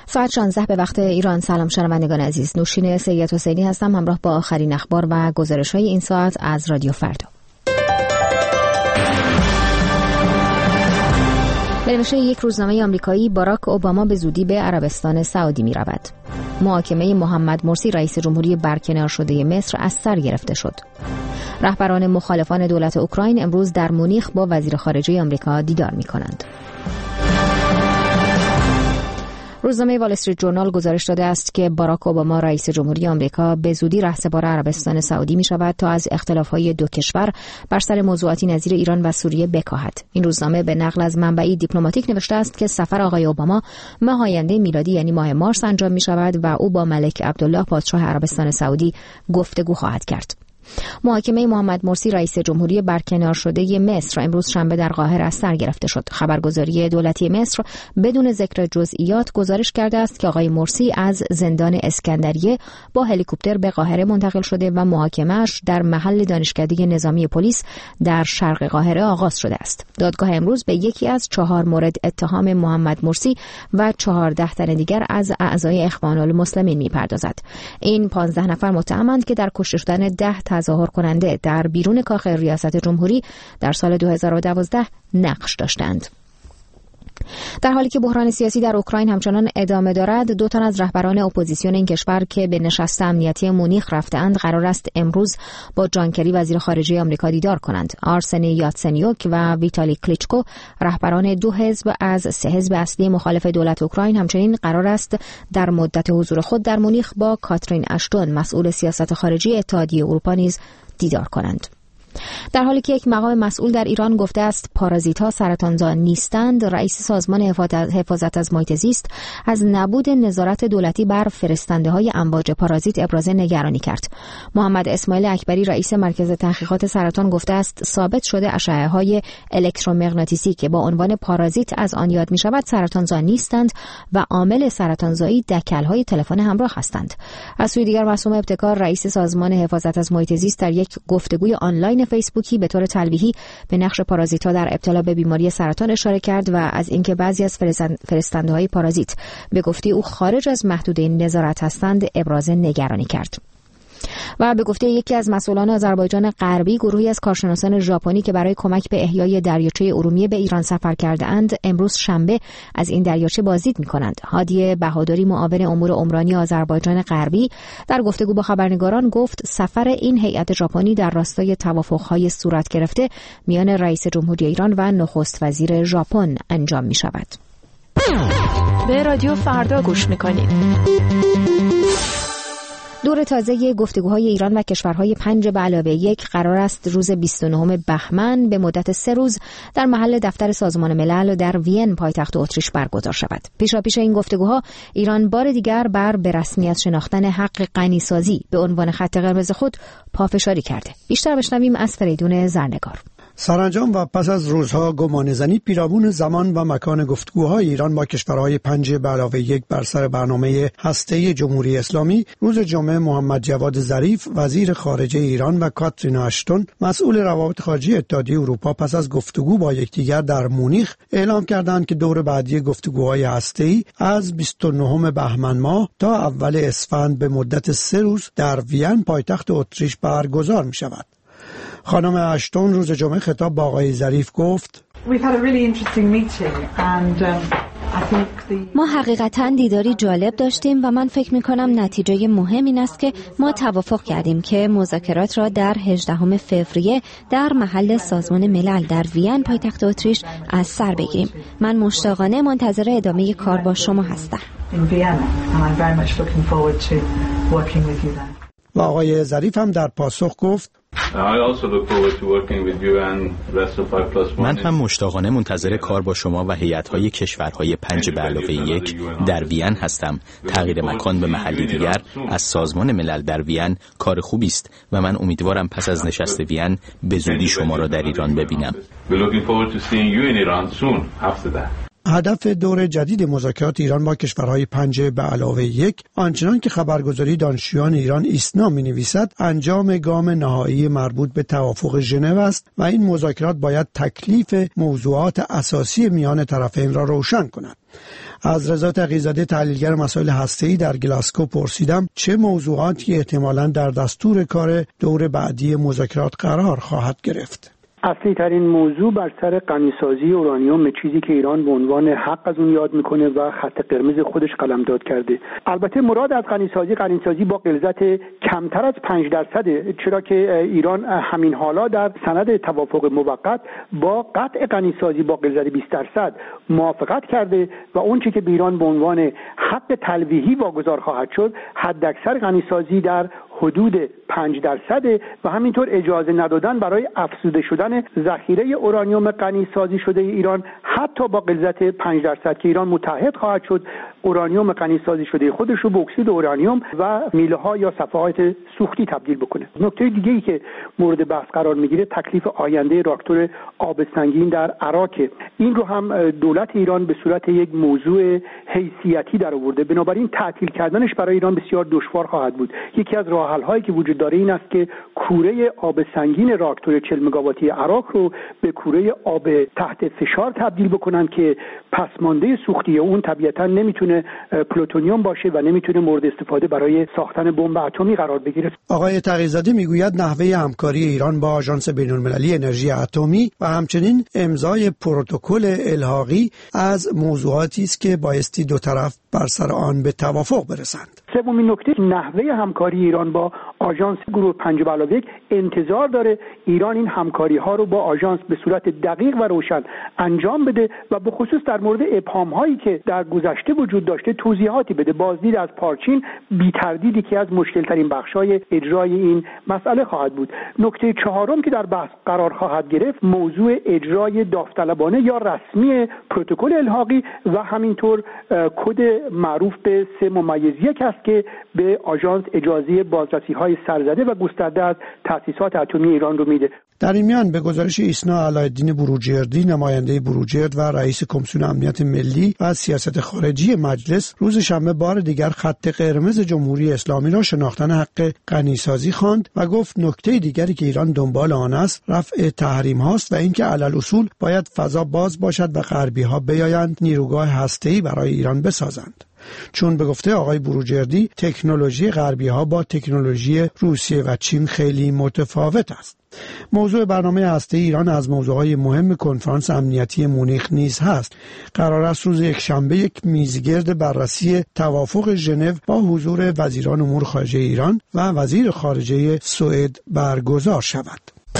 ساعت 16 به وقت ایران. سلام شنوندگان عزیز، نوشین سید حسینی هستم همراه با آخرین اخبار و گزارش‌های این ساعت از رادیو فردا. به نوشته یک روزنامه آمریکایی، باراک اوباما به زودی به عربستان سعودی می رود. محاکمه محمد مرسی رئیس جمهوری برکنار شده مصر از سر گرفته شد. رهبران مخالفان دولت اوکراین امروز در مونیخ با وزیر خارجه آمریکا دیدار می کنند. روزنامه وال استریت جورنال گزارش داده است که باراک اوباما رئیس جمهوری آمریکا به زودی رهسپار عربستان سعودی می شود تا از اختلاف‌های دو کشور بر سر موضوعاتی نظیر ایران و سوریه بکاهد. این روزنامه به نقل از منبعی دیپلماتیک نوشته است که سفر آقای اوباما ماه آینده میلادی یعنی ماه مارس انجام می شود و او با ملک عبدالله پادشاه عربستان سعودی گفتگو خواهد کرد. محاکمه محمد مرسی رئیس جمهوری برکنار شده مصر امروز شنبه در قاهره از سر گرفته شد. خبرگزاری دولتی مصر بدون ذکر جزئیات گزارش کرده است که آقای مرسی از زندان اسکندریه با هلیکوپتر به قاهره منتقل شده و محاکمه‌اش در محل دانشکده نظامی پلیس در شرق قاهره آغاز شده است. دادگاه امروز به یکی از 4 مورد اتهام محمد مرسی و 14 تن دیگر از اعضای اخوان المسلمین می‌پردازد. این 15 نفر متهمند که در کشته شدن 10 تظاهر کننده در بیرون کاخ ریاست جمهوری در سال 2012 نقش داشتند. در حالی که بحران سیاسی در اوکراین همچنان ادامه دارد، 2 تن از رهبران اپوزیسیون این کشور که به نشست امنیتی مونیخ رفته‌اند قرار است امروز با جان کری وزیر خارجه آمریکا دیدار کنند. آرسنی یاتسنیوک و ویتالی کلیچکو رهبران 2 حزب از 3 حزب اصلی مخالف دولت اوکراین همچنین قرار است در مدت حضور خود در مونیخ با کاترین اشتون مسئول سیاست خارجی اتحادیه اروپا نیز دیدار کنند. در حالی که یک مقام مسئول در ایران گفته است پارازیت‌ها سرطانزا نیستند، رئیس سازمان حفاظت از محیط زیست از نبود نظارت دولتی بر فرستنده‌های امواج پارازیت ابراز نگرانی کرد. محمد اسماعیل اکبری رئیس مرکز تحقیقات سرطان گفته است ثابت شده اشعه‌های الکترومغناطیسی که با عنوان پارازیت از آن یاد می‌شود سرطانزا نیستند و عامل سرطانزایی دکل‌های تلفن همراه هستند. از سوی دیگر معصوم ابتکار رئیس سازمان حفاظت از محیط زیست در یک گفتگوی آنلاین فیسبوکی به طور تلویحی به نقش پارازیت‌ها در ابتلا به بیماری سرطان اشاره کرد و از اینکه بعضی از فرستنده‌های پارازیت به گفته او خارج از محدوده نظارت هستند ابراز نگرانی کرد. و به گفته یکی از مسئولان آذربایجان غربی، گروهی از کارشناسان ژاپنی که برای کمک به احیای دریاچه ارومیه به ایران سفر کرده‌اند امروز شنبه از این دریاچه بازدید می‌کنند. هادی بهادری معاون امور عمرانی آذربایجان غربی در گفتگو با خبرنگاران گفت سفر این هیئت ژاپنی در راستای توافق‌های صورت گرفته میان رئیس جمهوری ایران و نخست وزیر ژاپن انجام می‌شود. به رادیو فردا گوش می‌کنید. دور تازه گفتگوهای ایران و کشورهای 5+1 قرار است روز 29 بهمن به مدت 3 روز در محل دفتر سازمان ملل در وین پایتخت اتریش برگزار شود. پیشاپیش این گفتگوها ایران بار دیگر بر به رسمیت شناختن حق غنیسازی به عنوان خط قرمز خود پافشاری کرده. بیشتر بشنویم از فریدون زرنگار. سرانجام و پس از روزها گمانه‌زنی پیرامون زمان و مکان گفتگوهای ایران با کشورهای 5+1 بر سر برنامه هسته‌ای جمهوری اسلامی، روز جمعه محمد جواد ظریف وزیر خارجه ایران و کاترین اشتون مسئول روابط خارجی اتحادیه اروپا پس از گفتگو با یکدیگر در مونیخ اعلام کردند که دور بعدی گفتگوهای هسته‌ای از 29 بهمن ماه تا اول اسفند به مدت 3 روز در وین پایتخت اتریش برگزار می‌شود. خانم اشتون روز جمعه خطاب با آقای ظریف گفت ما حقیقتاً دیداری جالب داشتیم و من فکر می‌کنم نتیجه مهم این است که ما توافق کردیم که مذاکرات را در 18 فوریه در محل سازمان ملل در وین پایتخت اتریش از سر بگیریم. من مشتاقانه منتظر ادامه کار با شما هستم. و آقای ظریف هم در پاسخ گفت من هم مشتاقانه منتظر کار با شما و هیئت‌های کشورهای 5+1 در وین هستم. تغییر مکان به محلی دیگر از سازمان ملل در وین کار خوبی است و من امیدوارم پس از نشست وین به زودی شما را در ایران ببینم. هدف دور جدید مذاکرات ایران با کشورهای 5+1 آنچنان که خبرگزاری دانشجویان ایران ایسنا می‌نویسد انجام گام نهایی مربوط به توافق ژنو است و این مذاکرات باید تکلیف موضوعات اساسی میان طرفین را روشن کند. از رضا تقی‌زاده تحلیلگر مسائل هسته‌ای در گلاسکو پرسیدم چه موضوعاتی احتمالاً در دستور کار دور بعدی مذاکرات قرار خواهد گرفت. اصلی ترین موضوع بر سر غنیسازی اورانیوم، چیزی که ایران به عنوان حق از اون یاد میکنه و خط قرمز خودش قلمداد کرده. البته مراد از غنیسازی با غلظت کمتر از 5%، چرا که ایران همین حالا در سند توافق موقت با قطع غنیسازی با غلظت 20% موافقت کرده و اون چیزی که به ایران به عنوان حق تلویحی واگذار خواهد شد حداکثر غنیسازی در حدود 5% و همینطور اجازه ندادن برای افزوده شدن ذخیره اورانیوم غنی‌سازی شده ایران حتی با غلظت 5% که ایران متحد خواهد شد اورانیوم غنی‌سازی شده خودش رو به اکسید اورانیوم و میله‌ها یا صفحات سوختی تبدیل بکنه. نکته دیگه‌ای که مورد بحث قرار میگیره تکلیف آینده راکتور آب سنگین در عراق. این رو هم دولت ایران به صورت یک موضوع حیثیتی در آورده، بنابراین تعطیل کردنش برای ایران بسیار دشوار خواهد بود. یکی از راه‌حل‌هایی که وجود داره این است که کوره آب سنگین راکتور 40 مگاواتی عراق رو به کوره آب تحت فشار تبدیل بکنن که پسمانده سوختی اون طبیعتاً نمیتونه پلوتونیوم باشه و نمیتونه مورد استفاده برای ساختن بمب اتمی قرار بگیره. آقای تقی‌زاده میگوید نحوه همکاری ایران با آژانس بین‌المللی انرژی اتمی و همچنین امضای پروتکل الحاقی از موضوعاتی است که بایستی دو طرف بر سر آن به توافق برسند. سومین نکته نحوه همکاری ایران با آژانس گروه 5+1 انتظار داره ایران این همکاری ها رو با آژانس به صورت دقیق و روشن انجام بده و به خصوص در مورد ابهام هایی که در گذشته وجود داشته توضیحاتی بده. بازدید از پارچین بی تردیدی که از مشکل ترین بخش های اجرای این مسئله خواهد بود. نکته چهارم که در بحث قرار خواهد گرفت موضوع اجرای داوطلبانه یا رسمی پروتکل الحاقی و همینطور کد معروف به 3+1 است که به آژانس اجازه بازرسی‌های سرزده و گسترده از تأسیسات اتمی ایران رو میده. در این میان به گزارش ایسنا علایالدین بروجردی نماینده بروجرد و رئیس کمیسیون امنیت ملی و سیاست خارجی مجلس روز شنبه بار دیگر خط قرمز جمهوری اسلامی را شناختن حق غنی‌سازی خواند و گفت نکته دیگری که ایران دنبال آن است رفع تحریم هاست و اینکه علل اصول باید فضا باز باشد و غربی ها بیایند نیروگاه هسته‌ای برای ایران بسازند. چون به گفته آقای بروجردی تکنولوژی غربی ها با تکنولوژی روسیه و چین خیلی متفاوت است. موضوع برنامه هسته ایران از موضوعهای مهم کنفرانس امنیتی مونیخ نیز هست. قرار است روز یکشنبه یک میزگرد بررسی توافق ژنو با حضور وزیران امور خارجه ایران و وزیر خارجه سوئد برگزار شود.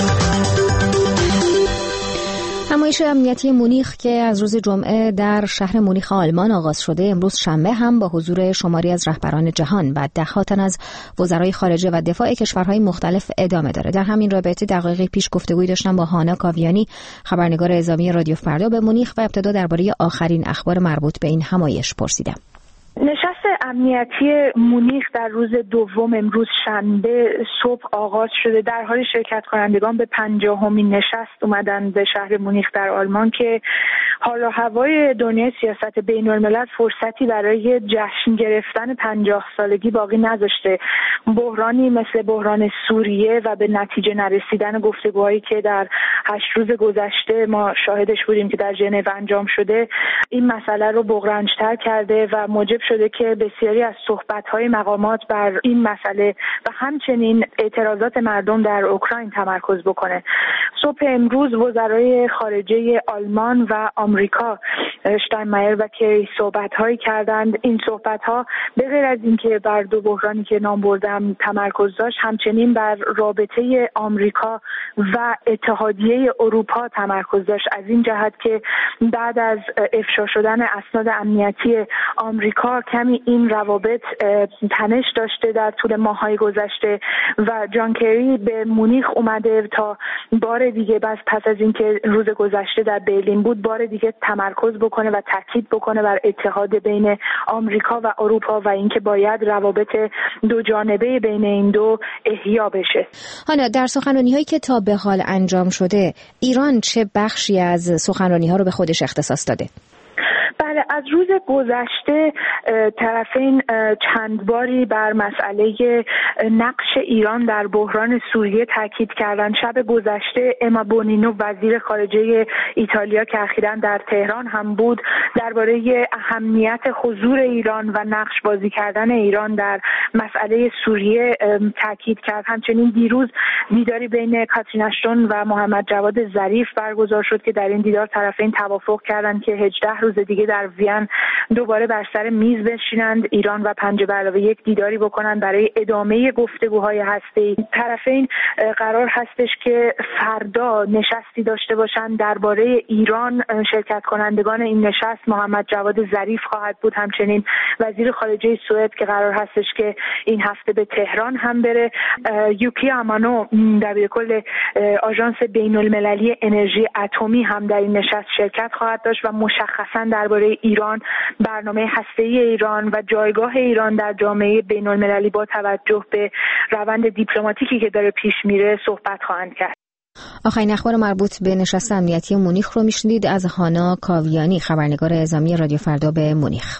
نمایش امنیتی مونیخ که از روز جمعه در شهر مونیخ آلمان آغاز شده امروز شنبه هم با حضور شماری از رهبران جهان و ده‌ها تن از وزرای خارجه و دفاع کشورهای مختلف ادامه داره. در همین رابطه دقایقی پیش گفتگویی داشتم با هانا کاویانی خبرنگار اعزامی رادیو فردا به مونیخ و ابتدا درباره آخرین اخبار مربوط به این همایش پرسیدم. نشست امنیتی مونیخ در روز دوم امروز شنبه صبح آغاز شده. در حال شرکت کنندگان به 50مین نشست اومدن به شهر مونیخ در آلمان که حال و هوای دنیای سیاست بین الملل فرصتی برای جشن گرفتن 50 سالگی باقی نذاشته. بحرانی مثل بحران سوریه و به نتیجه نرسیدن گفتگوهایی که در 8 روز گذشته ما شاهدش بودیم که در ژنو انجام شده این مسئله رو بغرنج‌تر کرده و موجب شده که بسیاری از صحبت‌های مقامات بر این مسئله و همچنین اعتراضات مردم در اوکراین تمرکز بکنه. صبح امروز وزرای خارجه آلمان و آمریکا اشتاینمایر و کری صحبت‌هایی کردند. این صحبت‌ها به غیر از اینکه بر دو بحرانی که نام بردم تمرکز داشت همچنین بر رابطه آمریکا و اتحادیه اروپا تمرکز داشت، از این جهت که بعد از افشا شدن اسناد امنیتی آمریکا کمی این روابط تنش داشته در طول ماه‌های گذشته و جان کری به مونیخ اومده تا بار دیگه پس از اینکه روز گذشته در برلین بود بار دیگه تمرکز بکنه و تاکید بکنه بر اتحاد بین آمریکا و اروپا و اینکه باید روابط دو جانبه بین این دو احیا بشه. حالا در سخنرانی‌هایی که تا به حال انجام شده ایران چه بخشی از سخنرانی‌ها رو به خودش اختصاص داده؟ بله، از روز گذشته طرفین چند باری بر مسئله نقش ایران در بحران سوریه تاکید کردند. شب گذشته اما بونینو وزیر خارجه ایتالیا که اخیراً در تهران هم بود درباره اهمیت حضور ایران و نقش بازی کردن ایران در مسئله سوریه تاکید کرد. همچنین دیروز دیداری بین کاترین اشتون و محمد جواد ظریف برگزار شد که در این دیدار طرفین توافق کردند که 18 روز دیگه در وین دوباره بر سر میز بشینند، ایران و 5+1 دیداری بکنند برای ادامه گفتگوهای هسته‌ای. طرفین قرار هستش که فردا نشستی داشته باشند درباره ایران. شرکت کنندگان این نشست محمد جواد ظریف خواهد بود، همچنین وزیر خارجه سوئد که قرار هستش که این هفته به تهران هم بره. یوکی امانو دبیرکل آژانس بین‌المللی انرژی اتمی هم در این نشست شرکت خواهد داشت و مشخصاً درباره ایران، برنامه هسته‌ای ایران و جایگاه ایران در جامعه بین‌المللی با توجه به روند دیپلماتیکی که داره پیش میره صحبت خواهند کرد. آخرین اخبار مربوط به نشست امنیتی مونیخ رو میشنید از هانا کاویانی، خبرنگار اعزامی رادیو فردا به مونیخ.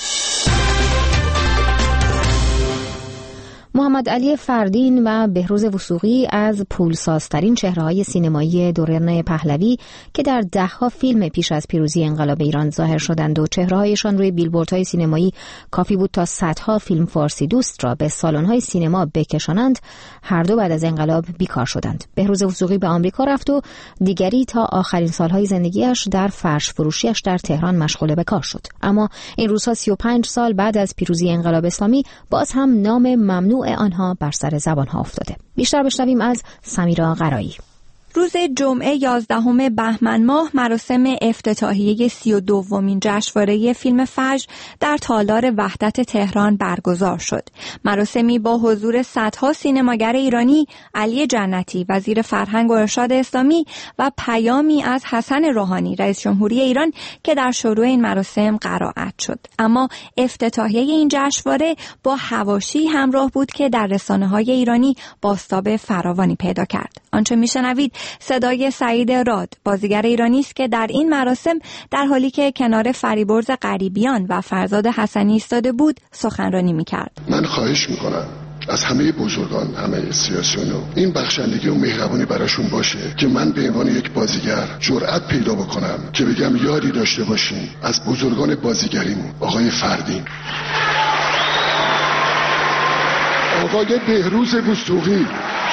محمد علی فردین و بهروز وثوقی از پولسازترین چهره‌های سینمایی دوران پهلوی که در ده‌ها فیلم پیش از پیروزی انقلاب ایران ظاهر شدند و چهره‌هایشان روی بیلبوردهای سینمایی کافی بود تا صدها فیلم فارسی دوست را به سالن‌های سینما بکشانند، هر دو بعد از انقلاب بیکار شدند. بهروز وثوقی به آمریکا رفت و دیگری تا آخرین سال‌های زندگیش در فرش فروشیش در تهران مشغول به کار شد. اما این روزها 35 سال بعد از پیروزی انقلاب اسلامی باز هم نام ممنوع آنها بر سر زبانها افتاده. بیشتر بشنویم از سمیرا قرایی. روز جمعه 11 بهمن ماه مراسم افتتاحیه 32مین جشنواره فیلم فجر در تالار وحدت تهران برگزار شد. مراسمی با حضور صدها سینماگر ایرانی، علی جنتی وزیر فرهنگ و ارشاد اسلامی و پیامی از حسن روحانی رئیس جمهوری ایران که در شروع این مراسم قرائت شد. اما افتتاحیه این جشنواره با حواشی همراه بود که در رسانه‌های ایرانی بازتاب فراوانی پیدا کرد. آنچه میشنوید صدای سعید راد، بازیگر ایرانی است که در این مراسم در حالی که کنار فریبرز غریبیان و فرزاد حسنی ایستاده بود سخنرانی می‌کرد. من خواهش می‌کنم از همه بزرگان، همه سیاسیونو این بخشندگی و مهربانی براشون باشه که من به عنوان یک بازیگر جرأت پیدا بکنم که بگم یادی داشته باشین از بزرگان بازیگریمون، آقای فردین، آقای بهروز وثوقی.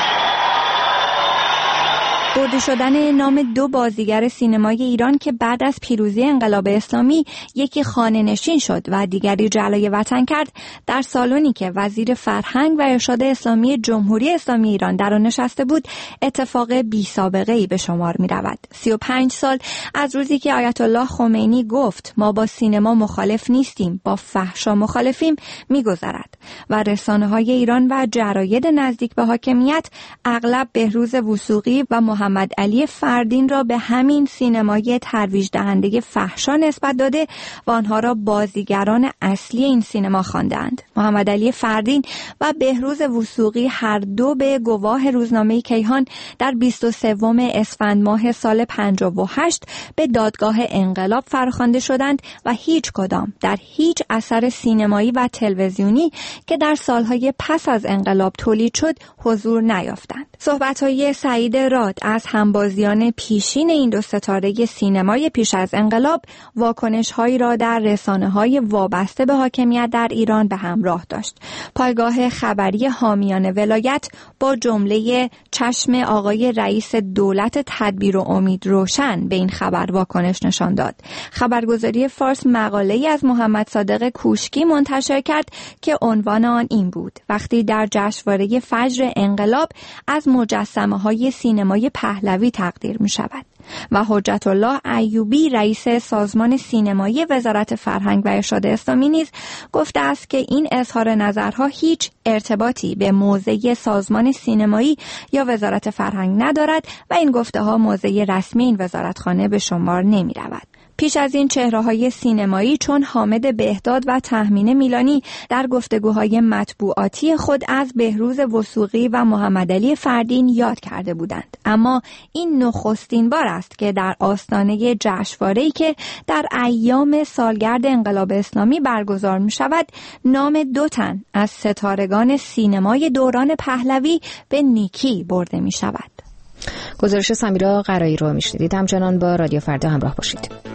برده شدن نام دو بازیگر سینمای ایران که بعد از پیروزی انقلاب اسلامی یکی خانه نشین شد و دیگری جلای وطن کرد در سالنی که وزیر فرهنگ و ارشاد اسلامی جمهوری اسلامی ایران در آن نشسته بود اتفاق بی سابقه ای به شمار می رود. 35 سال از روزی که آیت الله خمینی گفت ما با سینما مخالف نیستیم، با فحشا مخالفیم می گذرد و رسانه‌های ایران و جراید نزدیک به حاکمیت اغلب بهروز وثوقی و محمد علی فردین را به همین سینمای ترویج دهنده فحشا نسبت داده و آنها را بازیگران اصلی این سینما خواندند. محمد علی فردین و بهروز وثوقی هر دو به گواه روزنامه کیهان در 23 اسفند ماه سال 58 به دادگاه انقلاب فرخوانده شدند و هیچ کدام در هیچ اثر سینمایی و تلویزیونی که در سالهای پس از انقلاب تولید شد حضور نیافتند. صحبت‌های سعید راد از همبازیان پیشین این دو ستاره سینمای پیش از انقلاب واکنش‌هایی را در رسانه‌های وابسته به حاکمیت در ایران به همراه داشت. پایگاه خبری حامیان ولایت با جمله چشم آقای رئیس دولت تدبیر و امید روشن به این خبر واکنش نشان داد. خبرگزاری فارس مقاله‌ای از محمد صادق کوشکی منتشر کرد که عنوان آن این بود: وقتی در جشنواره فجر انقلاب از مجسمه‌های سینمای پهلوی تقدیر می‌شود. و حجت الله ایوبی رئیس سازمان سینمایی وزارت فرهنگ و ارشاد اسلامی نیز گفته است که این اظهار نظرها هیچ ارتباطی به موضع سازمان سینمایی یا وزارت فرهنگ ندارد و این گفته‌ها موضع رسمی این وزارتخانه به شمار نمی‌رود. پیش از این چهره‌های سینمایی چون حامد بهداد و تهمینه میلانی در گفتگوهای مطبوعاتی خود از بهروز وثوقی و محمدعلی فردین یاد کرده بودند. اما این نخستین بار است که در آستانه جشنواره‌ای که در ایام سالگرد انقلاب اسلامی برگزار می‌شود، نام 2 تن از ستارگان سینمای دوران پهلوی به نیکی برده می‌شود. گزارش سمیرا قرایی رو میشنیدید. همچنان با رادیو فردا همراه باشید.